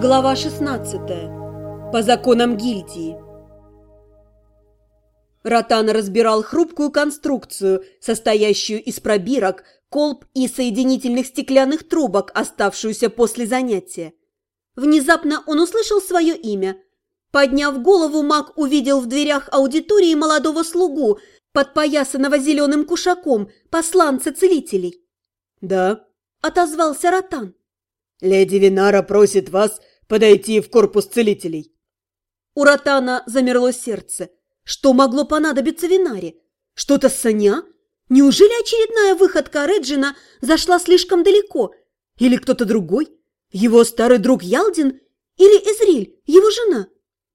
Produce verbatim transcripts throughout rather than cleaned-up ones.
Глава шестнадцатая. По законам гильдии. Ротан разбирал хрупкую конструкцию, состоящую из пробирок, колб и соединительных стеклянных трубок, оставшуюся после занятия. Внезапно он услышал свое имя. Подняв голову, маг увидел в дверях аудитории молодого слугу, подпоясанного зеленым кушаком, посланца целителей. «Да», — отозвался Ротан. «Леди Винара просит вас подойти в корпус целителей». У Ротана замерло сердце. Что могло понадобиться Винаре? Что-то с Соня? Неужели очередная выходка Реджина зашла слишком далеко? Или кто-то другой? Его старый друг Ялдин? Или Эзриль, его жена?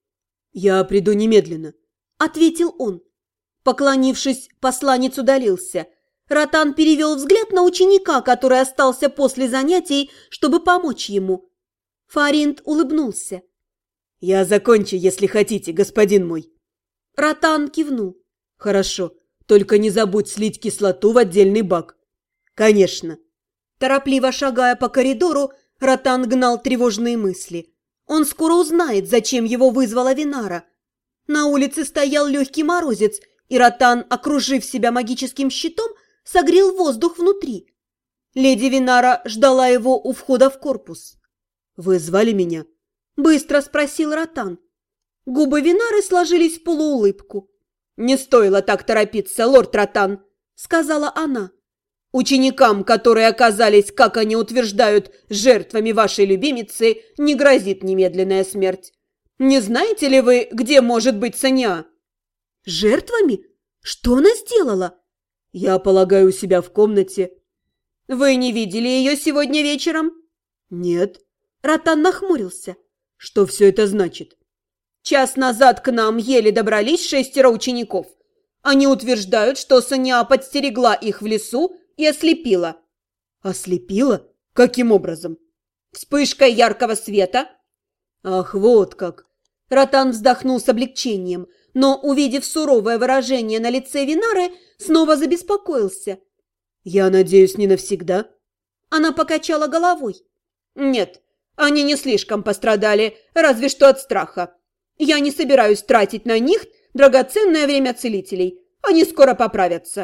«Я приду немедленно», — ответил он. Поклонившись, посланец удалился. Ротан перевел взгляд на ученика, который остался после занятий, чтобы помочь ему. Фаринт улыбнулся. «Я закончу, если хотите, господин мой». Ротан кивнул. «Хорошо, только не забудь слить кислоту в отдельный бак». «Конечно». Торопливо шагая по коридору, Ротан гнал тревожные мысли. Он скоро узнает, зачем его вызвала Винара. На улице стоял легкий морозец, и Ротан, окружив себя магическим щитом, согрел воздух внутри. Леди Винара ждала его у входа в корпус. «Вы звали меня?» – быстро спросил Ротан. Губы Винары сложились в полуулыбку. «Не стоило так торопиться, лорд Ротан», – сказала она. «Ученикам, которые оказались, как они утверждают, жертвами вашей любимицы, не грозит немедленная смерть. Не знаете ли вы, где может быть Соня?» «Жертвами? Что она сделала?» «Я полагаю, у себя в комнате». «Вы не видели ее сегодня вечером?» «Нет». Ротан нахмурился. «Что все это значит?» «Час назад к нам еле добрались шестеро учеников. Они утверждают, что Соня подстерегла их в лесу и ослепила». «Ослепила? Каким образом?» «Вспышкой яркого света». «Ах, вот как!» Ротан вздохнул с облегчением, но, увидев суровое выражение на лице Винары, снова забеспокоился. «Я надеюсь, не навсегда?» Она покачала головой. «Нет, они не слишком пострадали, разве что от страха. Я не собираюсь тратить на них драгоценное время целителей. Они скоро поправятся».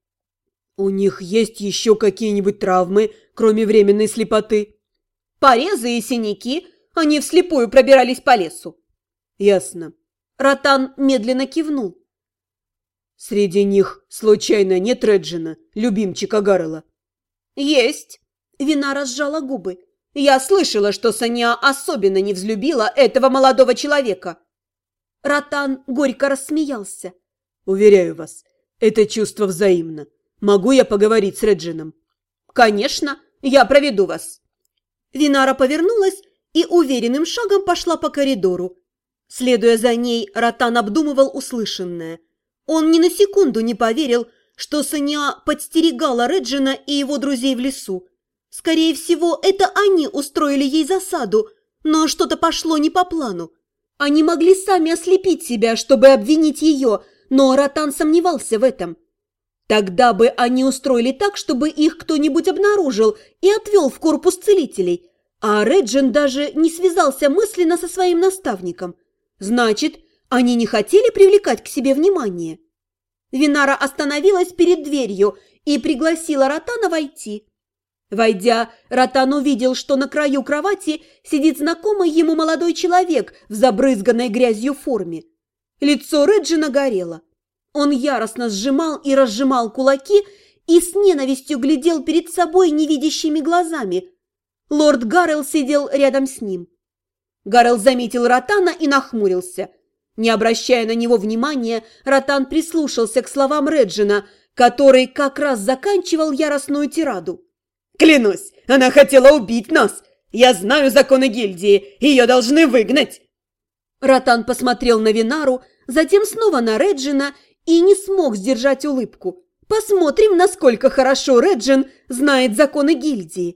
«У них есть еще какие-нибудь травмы, кроме временной слепоты?» «Порезы и синяки. Они вслепую пробирались по лесу». «Ясно». Ротан медленно кивнул. «Среди них, случайно, нет Реджина, любимчика Гаррела?» «Есть». Винара сжала губы. «Я слышала, что Соня особенно не взлюбила этого молодого человека». Ротан горько рассмеялся. «Уверяю вас, это чувство взаимно. Могу я поговорить с Реджином?» «Конечно, я проведу вас». Винара повернулась и уверенным шагом пошла по коридору. Следуя за ней, Ротан обдумывал услышанное. Он ни на секунду не поверил, что Соня подстерегала Реджина и его друзей в лесу. Скорее всего, это они устроили ей засаду, но что-то пошло не по плану. Они могли сами ослепить себя, чтобы обвинить ее, но Ротан сомневался в этом. Тогда бы они устроили так, чтобы их кто-нибудь обнаружил и отвел в корпус целителей, а Реджин даже не связался мысленно со своим наставником. Значит, они не хотели привлекать к себе внимание. Винара остановилась перед дверью и пригласила Ротана войти. Войдя, Ротан увидел, что на краю кровати сидит знакомый ему молодой человек в забрызганной грязью форме. Лицо Реджина горело. Он яростно сжимал и разжимал кулаки и с ненавистью глядел перед собой невидящими глазами. Лорд Гаррел сидел рядом с ним. Гаррел заметил Ротана и нахмурился. Не обращая на него внимания, Ротан прислушался к словам Реджина, который как раз заканчивал яростную тираду. «Клянусь, она хотела убить нас! Я знаю законы гильдии, ее должны выгнать!» Ротан посмотрел на Винару, затем снова на Реджина и не смог сдержать улыбку. Посмотрим, насколько хорошо Реджин знает законы гильдии.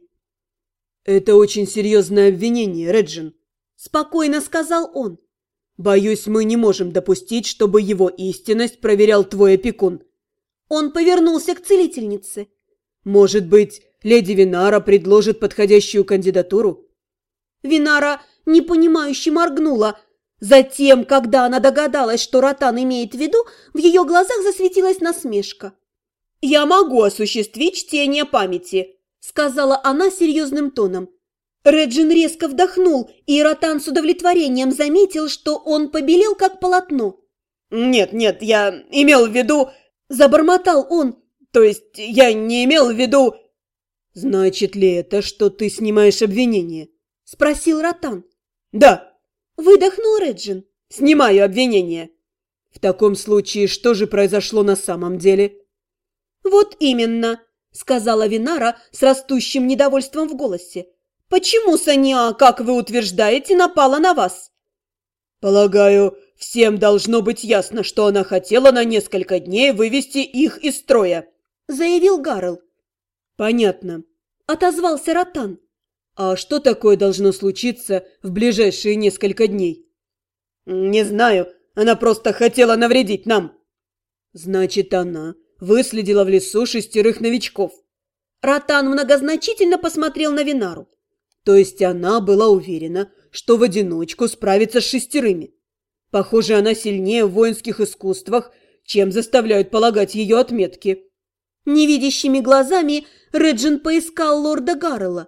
«Это очень серьезное обвинение, Реджин», – спокойно сказал он. «Боюсь, мы не можем допустить, чтобы его истинность проверял твой опекун». Он повернулся к целительнице. «Может быть, леди Винара предложит подходящую кандидатуру?» Винара непонимающе моргнула. Затем, когда она догадалась, что Ротан имеет в виду, в ее глазах засветилась насмешка. «Я могу осуществить чтение памяти», – сказала она серьезным тоном. Реджин резко вдохнул, и Ротан с удовлетворением заметил, что он побелел, как полотно. «Нет, нет, я имел в виду...» – забормотал он. «То есть я не имел в виду...» «Значит ли это, что ты снимаешь обвинение?» – спросил Ротан. «Да», – выдохнул Реджин. «Снимаю обвинение». «В таком случае, что же произошло на самом деле?» «Вот именно», – сказала Винара с растущим недовольством в голосе. «Почему Саниа, как вы утверждаете, напала на вас?» «Полагаю, всем должно быть ясно, что она хотела на несколько дней вывести их из строя», – заявил Гаррел. «Понятно», – отозвался Ротан. «А что такое должно случиться в ближайшие несколько дней?» «Не знаю, она просто хотела навредить нам». «Значит, она выследила в лесу шестерых новичков». Ротан многозначительно посмотрел на Винару. То есть она была уверена, что в одиночку справится с шестерыми. Похоже, она сильнее в воинских искусствах, чем заставляют полагать ее отметки. Невидящими глазами Реджин поискал лорда Гаррела.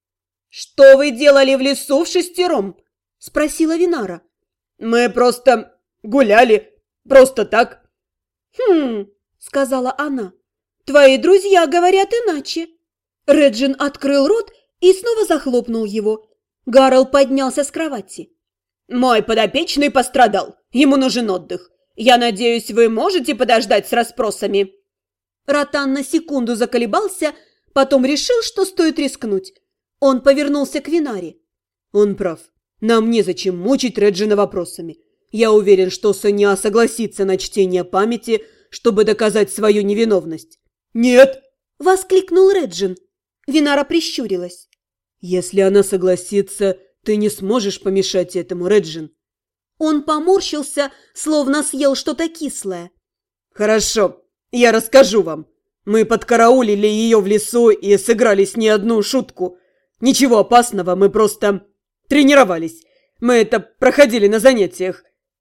«Что вы делали в лесу в шестером?» – спросила Винара. «Мы просто гуляли, просто так». «Хм», – сказала она, – «твои друзья говорят иначе». Реджин открыл рот и снова захлопнул его. Гаррел поднялся с кровати. «Мой подопечный пострадал. Ему нужен отдых. Я надеюсь, вы можете подождать с расспросами?» Ротан на секунду заколебался, потом решил, что стоит рискнуть. Он повернулся к Винаре. «Он прав. Нам незачем мучить Реджина вопросами. Я уверен, что Соня согласится на чтение памяти, чтобы доказать свою невиновность». «Нет!» – воскликнул Реджин. Винара прищурилась. «Если она согласится, ты не сможешь помешать этому, Реджин». Он поморщился, словно съел что-то кислое. «Хорошо, я расскажу вам. Мы подкараулили ее в лесу и сыграли с ней одну шутку. Ничего опасного, мы просто тренировались. Мы это проходили на занятиях».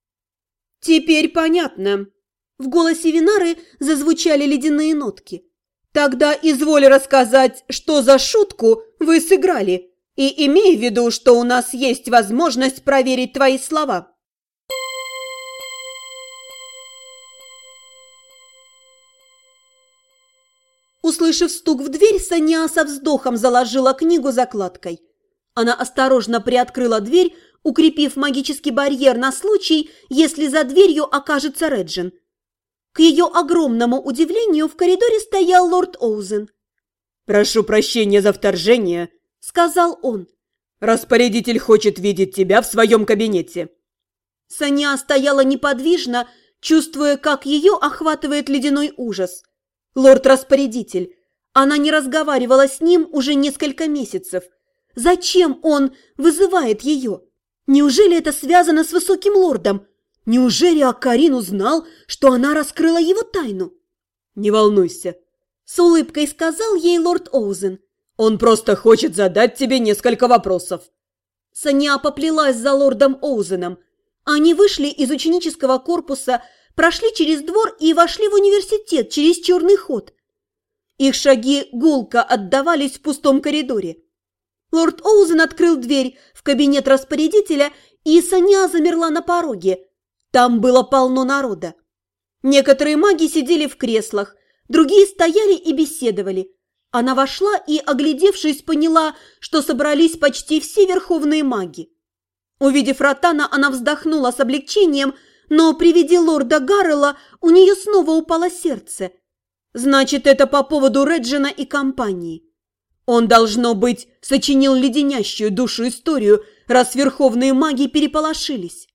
«Теперь понятно». В голосе Винары зазвучали ледяные нотки. «Тогда изволь рассказать, что за шутку вы сыграли, и имей в виду, что у нас есть возможность проверить твои слова». Услышав стук в дверь, Саня со вздохом заложила книгу закладкой. Она осторожно приоткрыла дверь, укрепив магический барьер на случай, если за дверью окажется Реджин. К ее огромному удивлению в коридоре стоял лорд Оузен. «Прошу прощения за вторжение», — сказал он. «Распорядитель хочет видеть тебя в своем кабинете». Саня стояла неподвижно, чувствуя, как ее охватывает ледяной ужас. Лорд-распорядитель. Она не разговаривала с ним уже несколько месяцев. Зачем он вызывает ее? Неужели это связано с высоким лордом? Неужели Акарин узнал, что она раскрыла его тайну? «Не волнуйся», – с улыбкой сказал ей лорд Оузен. «Он просто хочет задать тебе несколько вопросов». Саня поплелась за лордом Оузеном. Они вышли из ученического корпуса, прошли через двор и вошли в университет через черный ход. Их шаги гулко отдавались в пустом коридоре. Лорд Оузен открыл дверь в кабинет распорядителя, и Саня замерла на пороге. Там было полно народа. Некоторые маги сидели в креслах, другие стояли и беседовали. Она вошла и, оглядевшись, поняла, что собрались почти все верховные маги. Увидев Ротана, она вздохнула с облегчением, но при виде лорда Гаррела у нее снова упало сердце. Значит, это по поводу Реджина и компании. Он, должно быть, сочинил леденящую душу историю, раз верховные маги переполошились.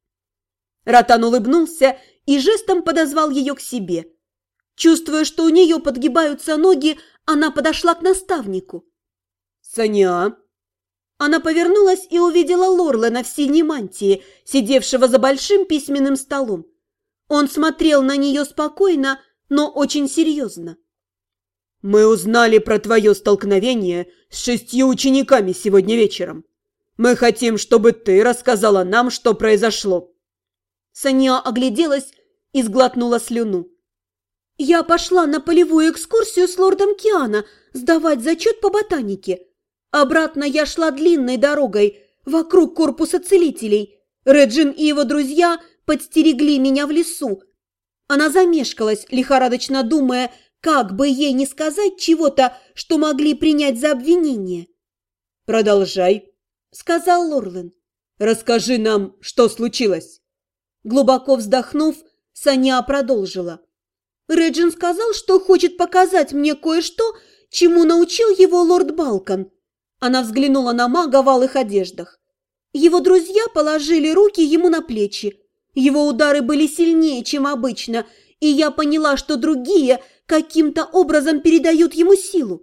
Ротан улыбнулся и жестом подозвал ее к себе. Чувствуя, что у нее подгибаются ноги, она подошла к наставнику. «Саня!» Она повернулась и увидела Лорлена в синей мантии, сидевшего за большим письменным столом. Он смотрел на нее спокойно, но очень серьезно. «Мы узнали про твое столкновение с шестью учениками сегодня вечером. Мы хотим, чтобы ты рассказала нам, что произошло». Санья огляделась и сглотнула слюну. «Я пошла на полевую экскурсию с лордом Киана сдавать зачет по ботанике. Обратно я шла длинной дорогой вокруг корпуса целителей. Реджин и его друзья подстерегли меня в лесу. Она замешкалась, лихорадочно думая, как бы ей не сказать чего-то, что могли принять за обвинение. «Продолжай», — сказал Лорлен. «Расскажи нам, что случилось». Глубоко вздохнув, Санья продолжила. Реджин сказал, что хочет показать мне кое-что, чему научил его лорд Балкан. Она взглянула на мага в алых одеждах. Его друзья положили руки ему на плечи. Его удары были сильнее, чем обычно, и я поняла, что другие каким-то образом передают ему силу.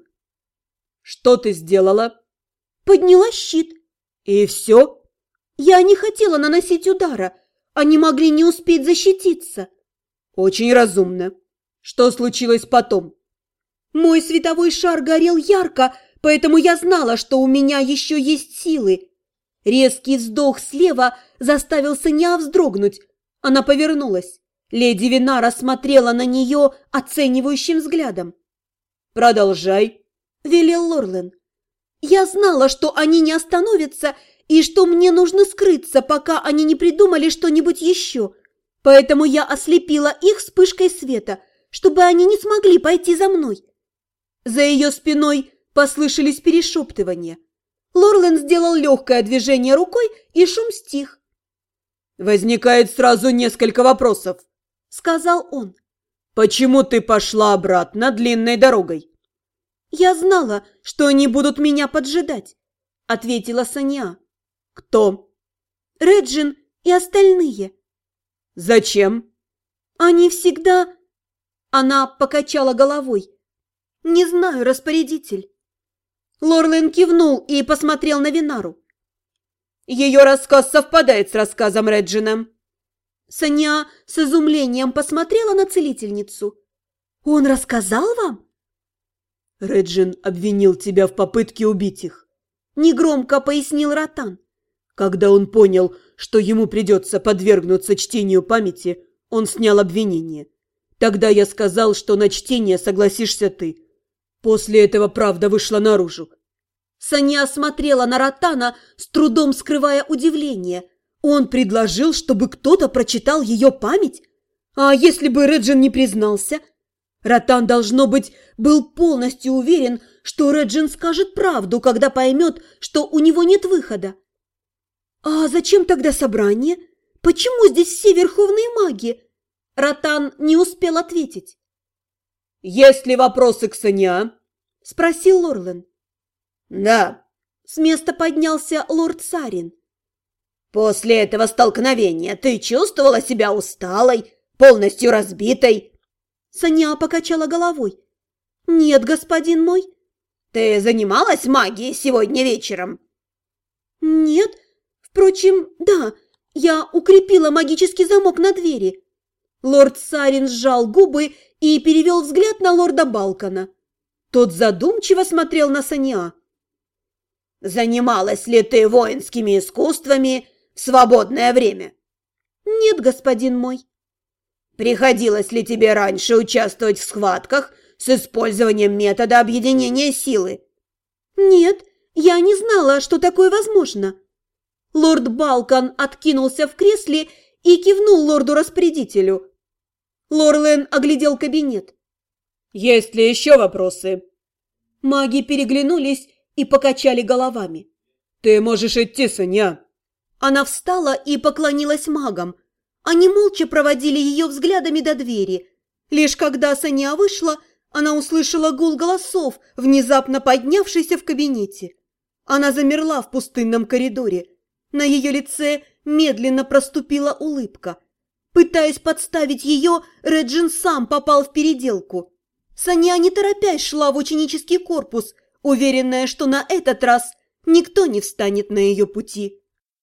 «Что ты сделала?» «Подняла щит». «И все?» «Я не хотела наносить удара. Они могли не успеть защититься». «Очень разумно. Что случилось потом?» «Мой световой шар горел ярко, поэтому я знала, что у меня еще есть силы». Резкий вздох слева заставил Санья вздрогнуть. Она повернулась. Леди Винара смотрела на нее оценивающим взглядом. «Продолжай», – велел Лорлен. «Я знала, что они не остановятся и что мне нужно скрыться, пока они не придумали что-нибудь еще. Поэтому я ослепила их вспышкой света, чтобы они не смогли пойти за мной». За ее спиной послышались перешептывания. Лорлен сделал легкое движение рукой, и шум стих. «Возникает сразу несколько вопросов», – сказал он. «Почему ты пошла обратно длинной дорогой?» «Я знала, что они будут меня поджидать», – ответила Санья. «Кто?» «Реджин и остальные». «Зачем?» «Они всегда...» Она покачала головой. «Не знаю, распорядитель». Лорлен кивнул и посмотрел на Винару. «Ее рассказ совпадает с рассказом Реджина». Санья с изумлением посмотрела на целительницу. «Он рассказал вам?» «Реджин обвинил тебя в попытке убить их», – негромко пояснил Ротан. «Когда он понял, что ему придется подвергнуться чтению памяти, он снял обвинение. Тогда я сказал, что на чтение согласишься ты. После этого правда вышла наружу». Санья смотрела на Ротана, с трудом скрывая удивление. Он предложил, чтобы кто-то прочитал ее память? А если бы Реджин не признался? Ротан, должно быть, был полностью уверен, что Реджин скажет правду, когда поймет, что у него нет выхода. «А зачем тогда собрание? Почему здесь все верховные маги?» Ротан не успел ответить. «Есть ли вопросы к Санья?» – спросил Лорлен. «Да», – с места поднялся лорд Сарин. «После этого столкновения ты чувствовала себя усталой, полностью разбитой?» Санья покачала головой. «Нет, господин мой». «Ты занималась магией сегодня вечером?» «Нет. Впрочем, да, я укрепила магический замок на двери». Лорд Сарин сжал губы и перевел взгляд на лорда Балкана. Тот задумчиво смотрел на Санья. «Занималась ли ты воинскими искусствами в свободное время?» «Нет, господин мой». «Приходилось ли тебе раньше участвовать в схватках с использованием метода объединения силы?» «Нет, я не знала, что такое возможно». Лорд Балкан откинулся в кресле и кивнул лорду-распорядителю. Лорлен оглядел кабинет. «Есть ли еще вопросы?» Маги переглянулись и покачали головами. «Ты можешь идти, Санья». Она встала и поклонилась магам. Они молча проводили ее взглядами до двери. Лишь когда Санья вышла, она услышала гул голосов, внезапно поднявшийся в кабинете. Она замерла в пустынном коридоре. На ее лице медленно проступила улыбка. Пытаясь подставить ее, Реджин сам попал в переделку. Санья, не торопясь, шла в ученический корпус, уверенная, что на этот раз никто не встанет на ее пути.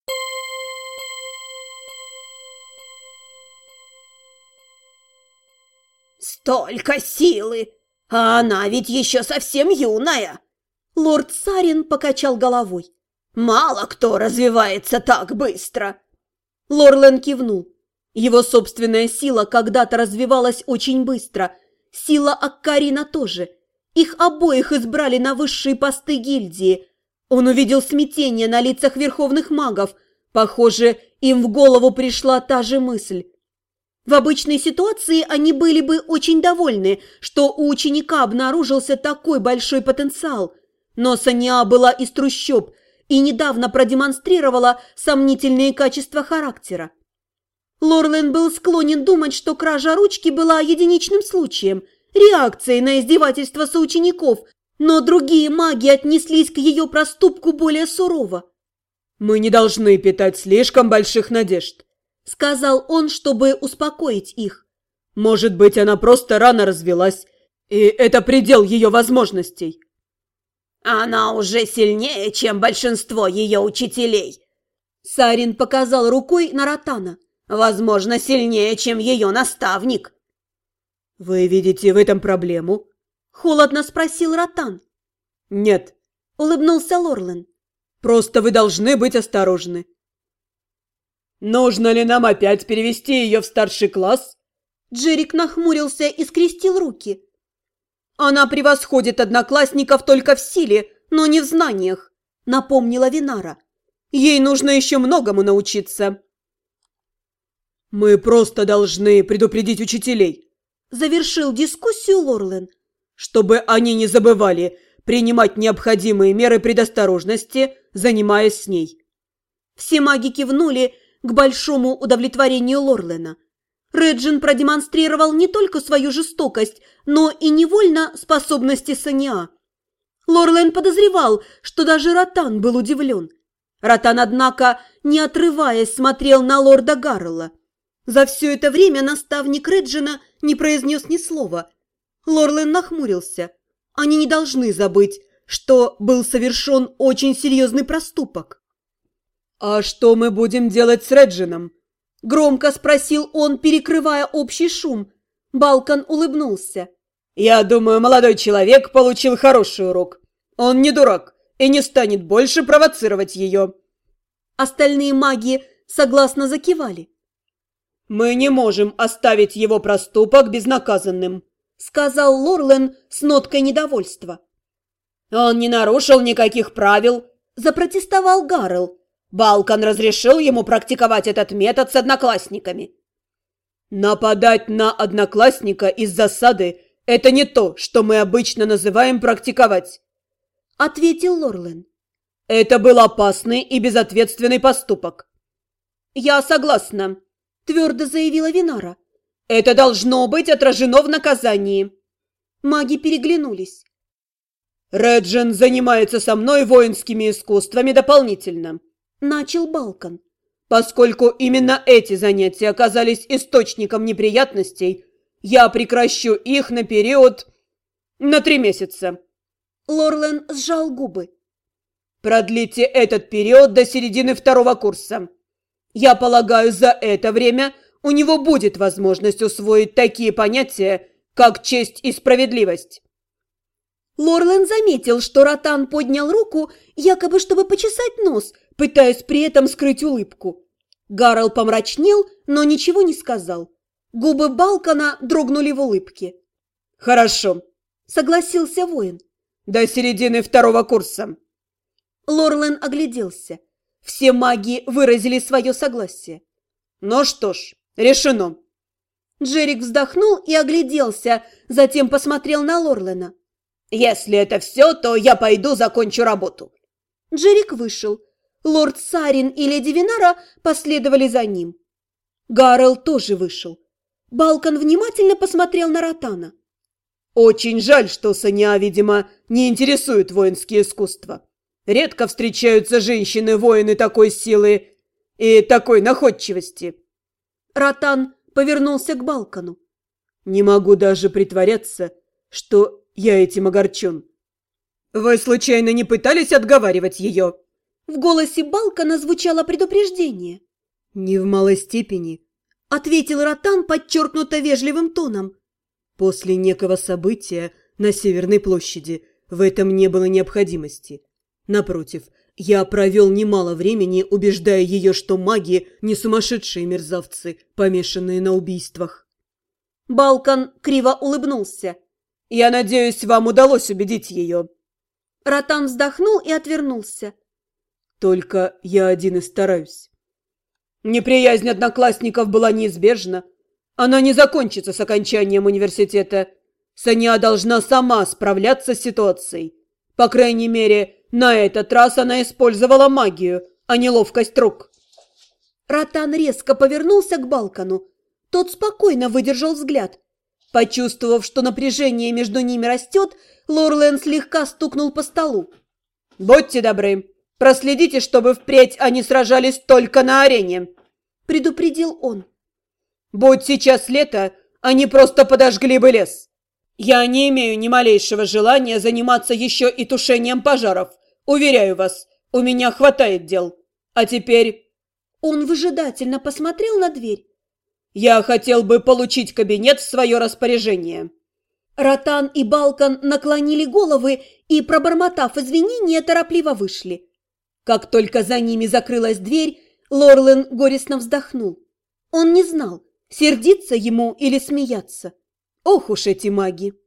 «Столько силы! А она ведь еще совсем юная!» Лорд Сарин покачал головой. Мало кто развивается так быстро. Лорлен кивнул. Его собственная сила когда-то развивалась очень быстро. Сила Аккарина тоже. Их обоих избрали на высшие посты гильдии. Он увидел смятение на лицах верховных магов. Похоже, им в голову пришла та же мысль. В обычной ситуации они были бы очень довольны, что у ученика обнаружился такой большой потенциал. Но Сониа была из трущоб и недавно продемонстрировала сомнительные качества характера. Лорлен был склонен думать, что кража ручки была единичным случаем, реакцией на издевательство соучеников, но другие маги отнеслись к ее проступку более сурово. «Мы не должны питать слишком больших надежд», — сказал он, чтобы успокоить их. «Может быть, она просто рано развелась, и это предел ее возможностей». Она уже сильнее, чем большинство ее учителей. Сарин показал рукой на Ротана. Возможно, сильнее, чем ее наставник. «Вы видите в этом проблему?» – холодно спросил Ротан. «Нет», – улыбнулся Лорлен. «Просто вы должны быть осторожны». «Нужно ли нам опять перевести ее в старший класс?» Джерик нахмурился и скрестил руки. «Она превосходит одноклассников только в силе, но не в знаниях», – напомнила Винара. «Ей нужно еще многому научиться». «Мы просто должны предупредить учителей», – завершил дискуссию Лорлен, «чтобы они не забывали принимать необходимые меры предосторожности, занимаясь с ней». Все маги кивнули к большому удовлетворению Лорлена. Реджин продемонстрировал не только свою жестокость, но и невольно способности Сониа. Лорлен подозревал, что даже Ротан был удивлен. Ротан, однако, не отрываясь, смотрел на лорда Гаррелла. За все это время наставник Реджина не произнес ни слова. Лорлен нахмурился. Они не должны забыть, что был совершен очень серьезный проступок. «А что мы будем делать с Реджином?» Громко спросил он, перекрывая общий шум. Балкан улыбнулся. «Я думаю, молодой человек получил хороший урок. Он не дурак и не станет больше провоцировать ее». Остальные маги согласно закивали. «Мы не можем оставить его проступок безнаказанным», — сказал Лорлен с ноткой недовольства. «Он не нарушил никаких правил», — запротестовал Гаррелл. «Балкан разрешил ему практиковать этот метод с одноклассниками». «Нападать на одноклассника из засады – это не то, что мы обычно называем практиковать», – ответил Лорлен. «Это был опасный и безответственный поступок». «Я согласна», – твердо заявила Винара. «Это должно быть отражено в наказании». Маги переглянулись. «Реджин занимается со мной воинскими искусствами дополнительно», – начал Балкан. «Поскольку именно эти занятия оказались источником неприятностей, я прекращу их на период... на три месяца». Лорлен сжал губы. «Продлите этот период до середины второго курса. Я полагаю, за это время у него будет возможность усвоить такие понятия, как честь и справедливость». Лорлен заметил, что Ротан поднял руку, якобы чтобы почесать нос, пытаясь при этом скрыть улыбку. Гаррелл помрачнел, но ничего не сказал. Губы Балкана дрогнули в улыбке. «Хорошо», — согласился воин. «До середины второго курса». Лорлен огляделся. Все маги выразили свое согласие. «Ну что ж, решено». Джерик вздохнул и огляделся, затем посмотрел на Лорлена. «Если это все, то я пойду закончу работу». Джерик вышел. Лорд Сарин и леди Винара последовали за ним. Гаррелл тоже вышел. Балкан внимательно посмотрел на Ротана. «Очень жаль, что Сониа, видимо, не интересует воинские искусства. Редко встречаются женщины-воины такой силы и такой находчивости». Ротан повернулся к Балкану. «Не могу даже притворяться, что я этим огорчен. Вы случайно не пытались отговаривать ее?» В голосе Балкана звучало предупреждение. «Не в малой степени», — ответил Ротан подчеркнуто вежливым тоном. «После некого события на Северной площади в этом не было необходимости. Напротив, Я провел немало времени, убеждая ее, что маги не сумасшедшие мерзавцы, помешанные на убийствах. Балкан криво улыбнулся. «Я надеюсь, вам удалось убедить ее». Ротан вздохнул и отвернулся. «Только я один и стараюсь». Неприязнь одноклассников была неизбежна. Она не закончится с окончанием университета. Санья должна сама справляться с ситуацией. По крайней мере, на этот раз она использовала магию, а не ловкость рук. Ротан резко повернулся к Балкану. Тот спокойно выдержал взгляд. Почувствовав, что напряжение между ними растет, Лорлен слегка стукнул по столу. «Будьте добры, проследите, чтобы впредь они сражались только на арене», – предупредил он. «Будь сейчас лето, они просто подожгли бы лес. Я не имею ни малейшего желания заниматься еще и тушением пожаров. Уверяю вас, у меня хватает дел. А теперь...» Он выжидательно посмотрел на дверь. «Я хотел бы получить кабинет в свое распоряжение». Ротан и Балкан наклонили головы и, пробормотав извинения, торопливо вышли. Как только за ними закрылась дверь, Лорлен горестно вздохнул. Он не знал, сердиться ему или смеяться. Ох уж эти маги!